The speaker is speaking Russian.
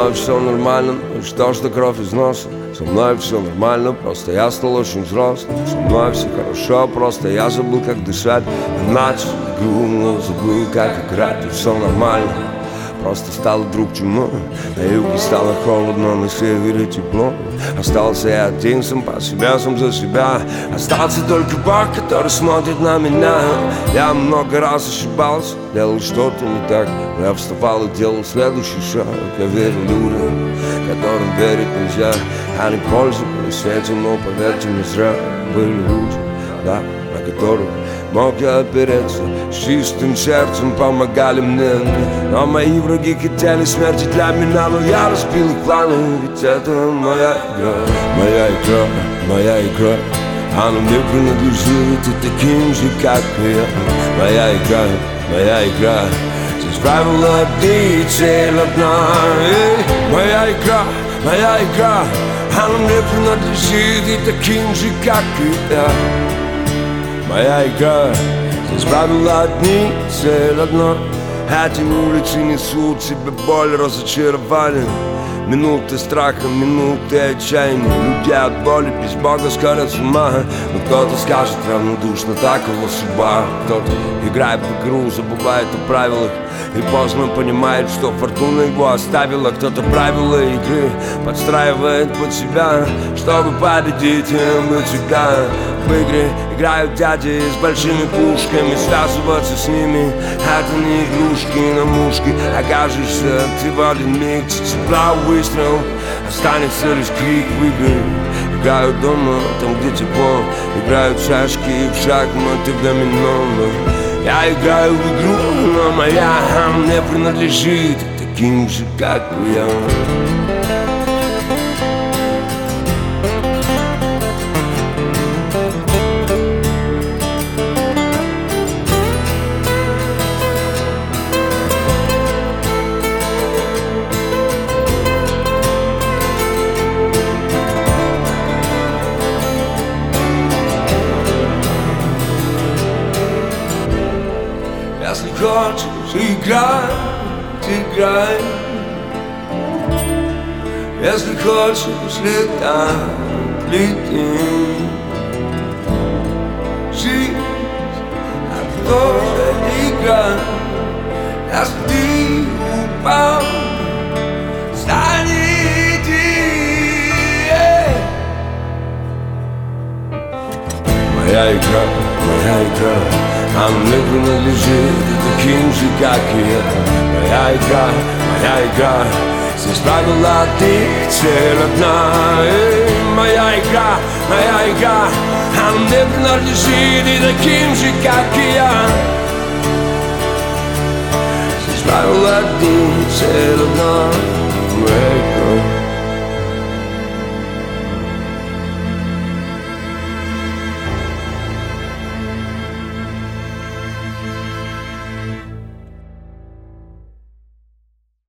мной все нормально, что ж кровь из носа. Со мной все нормально, просто я стал очень взрослым. Со мной все хорошо, просто я забыл, как дышать. Я начал игру, но забыл, как играть. И все нормально, просто стал вдруг чумой. На юге стало холодно, на севере тепло. Остался я один, сам по себе, сам за себя. Остался только Бог, который смотрит на меня. Я много раз ошибался, делал что-то не так. Я вставал и делал следующий шаг. Я верю людям, которым верить нельзя. Они пользовались этим, но поверьте мне, зря. Были люди, да, на которых мог я опереться. С чистым сердцем помогали мне. Но мои враги хотели смерти для меня. Но я разбил их планы, ведь это моя игра. Моя игра, моя игра. Она мне принадлежит и таким же, как и я. Моя игра, моя игра. Здесь правила одни и цель одна. Моя игра, моя игра. Она мне принадлежит и таким же, как и я. Моя игра, здесь правила одни, цель одна. Эти улицы несут в себе боль, разочарование. Минуты страха, минуты отчаяния. Люди от боли без Бога сходят с ума. Но кто-то скажет равнодушно, такова судьба. Кто-то играет в игру, забывает о правилах и поздно понимает, что фортуна его оставила. Кто-то правила игры подстраивает под себя, чтобы победить и быть всегда. В игре играют дяди с большими пушками. Связываться с ними — это не игрушки на мушки. Окажешься ты в один миг, тепла выстрел, останется лишь крик в игре. Играют дома, там где тепло. Играют в шашки и в шахматы, в домино. Я играю в игру, но моя мне принадлежит таким же, как и я. Если хочешь играть, играй. Если хочешь летать, лети. Жизнь — это тоже игра. Если ты упал, встань и иди. Моя игра, моя игра. Она мне принадлежит и таким же, как и это. Моя игра, моя игра. Здесь правила ты, цель одна. Моя игра, моя игра. Она мне принадлежит и таким же, как и я. Здесь правила ты, цель одна.